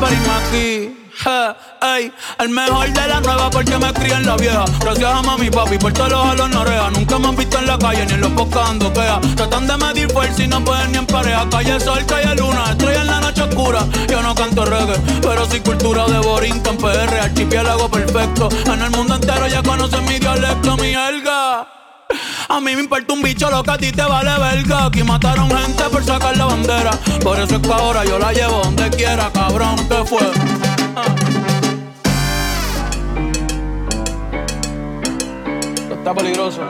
parirme aquí. Ey, el mejor de la nueva porque me crié en la vieja. Gracias a mami y papi por todos los jalos no oreja. Nunca me han visto en la calle ni en los podcasts ando queja. Tratan de medir fuerza y no pueden ni en pareja. Calle sol, calle luna, estrella en la noche oscura. Yo no canto reggae, pero sí cultura de Borinca en PR, archipiélago perfecto. En el mundo entero ya conocen mi dialecto, mi jerga. A mí me importa un bicho lo que a ti te vale verga. Aquí mataron gente por sacar la bandera. Por eso es que ahora yo la llevo donde quiera, cabrón, ¿qué fue? Esto está peligroso.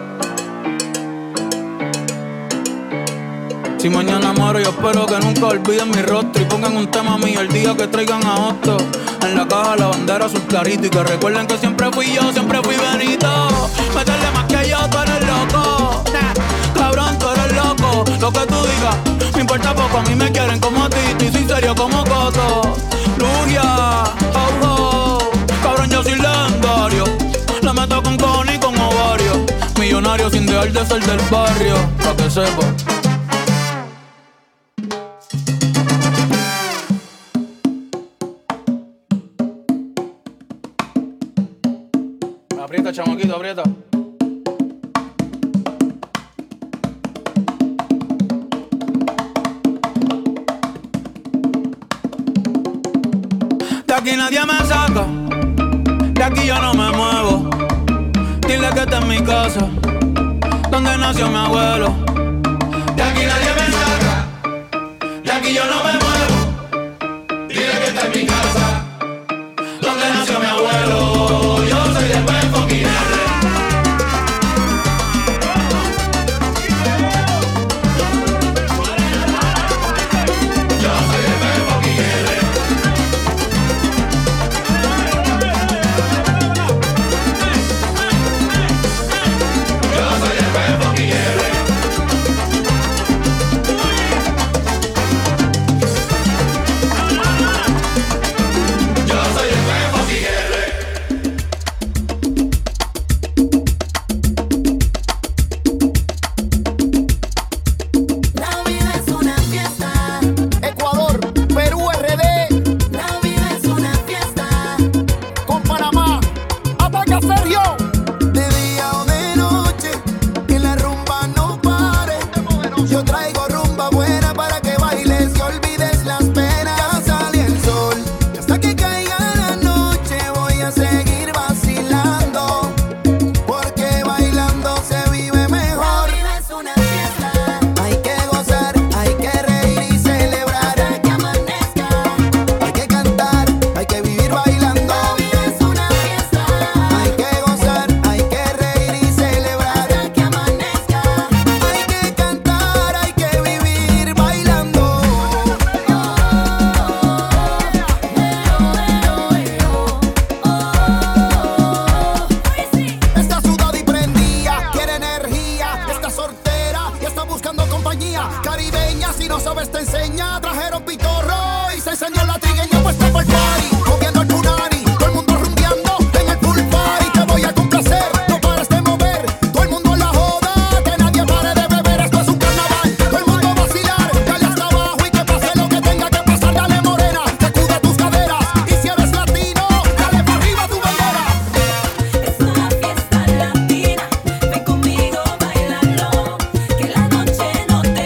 Si mañana muero yo espero que nunca olviden mi rostro y pongan un tema mío el día que traigan a Otto. En la caja la bandera azul clarito y que recuerden que siempre fui yo, siempre fui Benito. Meterle más que yo, tú eres loco. Cabrón, tú eres loco. Lo que tú digas, me importa poco. A mí me quieren como a ti, y soy serio como Coto. Lugia, oh, oh. Cabrón, yo soy legendario. La meto con cojones y con ovario. Millonario sin dejar de ser del barrio, pa' que sepa. Aprieta, chamaquito, aprieta. De aquí nadie me saca, de aquí yo no me muevo. Dile que esta es mi casa, donde nació mi abuelo. De aquí nadie me saca, de aquí yo no me muevo. Dile que esta es mi casa, donde nació mi abuelo. Yo soy de Puerto Quinere. Yo soy de Puerto Quinere. Yo soy de Puerto Quinere.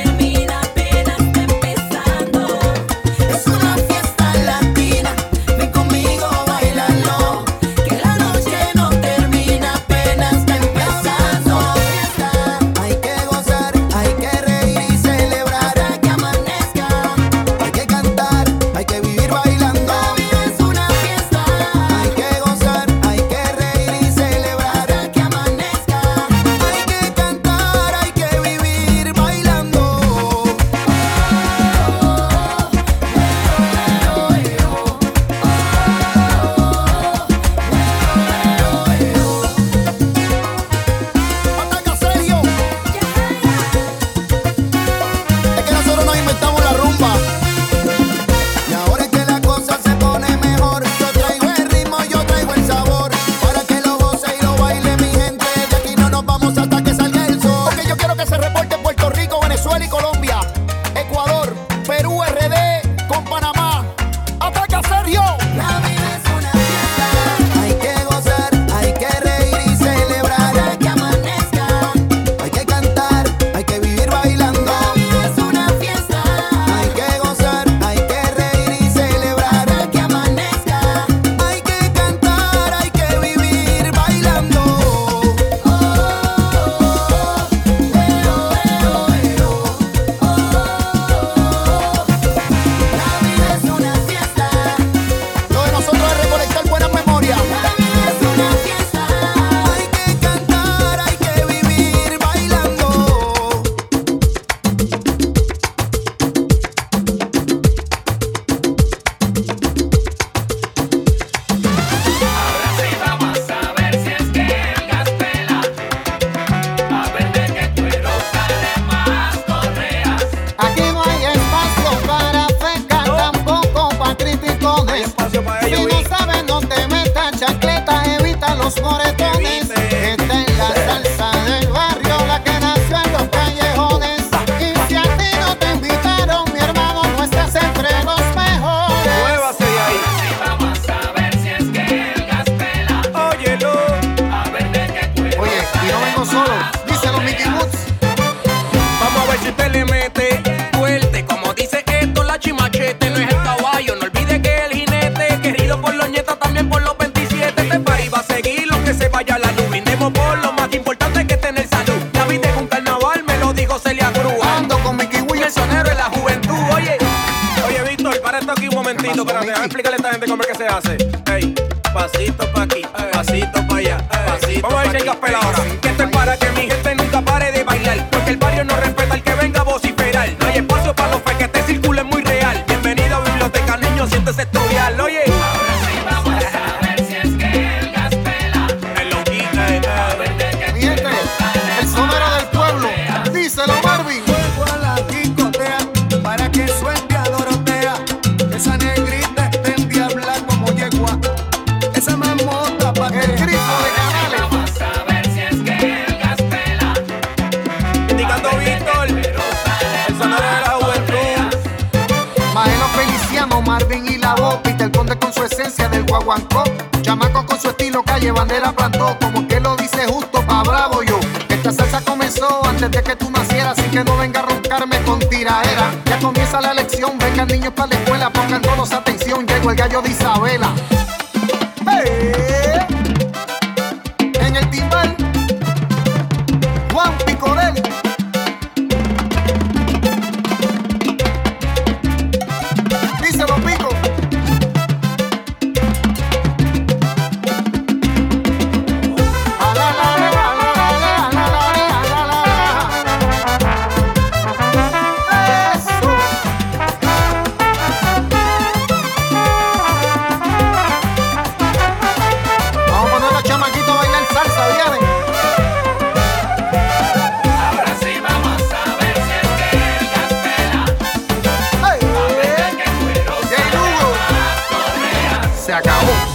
Es una fiesta latina. los moretones. Esta es la salsa del barrio, la que nació en los callejones. Y si a ti no te invitaron, mi hermano, no estás entre los mejores. Muévase de ahí. Vamos a ver si es que el gas pela. Óyelo. A ver de qué cuero. Oye, y no vengo solo, díselo Mickey Woods. Vamos a ver si usted le mete fuerte. Como dice esto, la chimachete no es el caballo. No olvide que el jinete, querido por los nietos, también por los 27. Este país va a seguir lo que se vaya a la luz. Brindemos por lo más importante que es tener salud. La vida es un carnaval, me lo dijo Celia Cruz. Ando con Mickey Y el Wilson. sonero es la juventud. Oye, Víctor, para esto aquí un momentito. Espérate, déjame explicarle a esta gente cómo es que se hace. Ey, pasito pa' aquí, pasito pa' allá, pasito. Vamos a ver si hay gospel ahora. Que esto es para que mi gente nunca pare de bailar. Porque el barrio no respeta al que venga a vociferar. No hay espacio para los fe, que este círculo es muy real. Bienvenido a biblioteca, niño, siéntese a estudiar. Oye, Ahora sí vamos a ver si es que el gas pela. el loquito, A ver de qué Mi gente, el sonero del pueblo, díselo Marvin. Juego a la discotea para que suelte a Dorotea. Esa negrita está endiabla como yegua. Esa mamota pa' El que grifo de Canales. vamos a ver si es que el gas pela. indicando Víctor, el sonero de la juventud. Maelo Feliciano, Marvin y la voz. Peter Conde con su esencia del guaguancó. Chamaco con su estilo, calle bandera plantó. Como que lo dice justo pa' bravo yo. Esta salsa comenzó antes de que tú nacieras. Así que no venga a roncarme con tiraera. Ya comienza la lección, vengan niños para la escuela. Pongan todos atención, llegó el gallo de Isabela. ¡Hey! En el timbal, Juan Picorel. Díselo, Pico. A la la la la la la la la la la la. Eso. Vamos a poner a los chamaquitos a bailar salsa, ¿viene? Ahora sí vamos a ver si es que el gas pela. ¡Hey! A ver de qué cuero Jay Lugo. las correas. Se acabó.